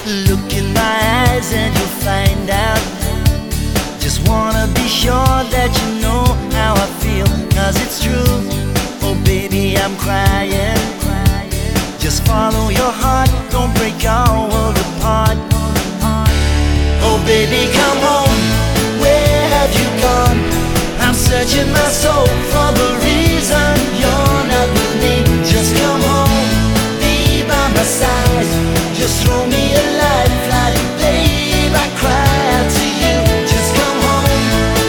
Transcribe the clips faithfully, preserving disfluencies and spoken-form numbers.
Look in my eyes and you'll find out. Just wanna be sure that you know how I feel, cause it's true. Oh baby, I'm crying. Just follow your heart, don't break our world apart. Oh baby, come home, where have you gone? I'm searching my soul for the reason you're not with me. Just come home, be by my side. Just throw me a lifeline, babe, I cry out to you. Just come home.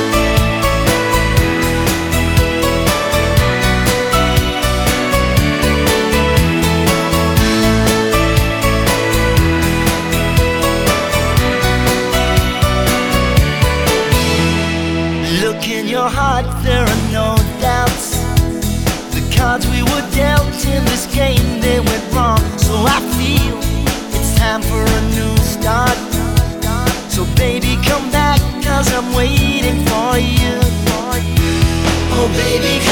Look in your heart, there are no doubts. The cards we were dealt in this game, they went wrong. So I feel it's time for a new start. So baby, come back, cause I'm waiting for you. Oh baby,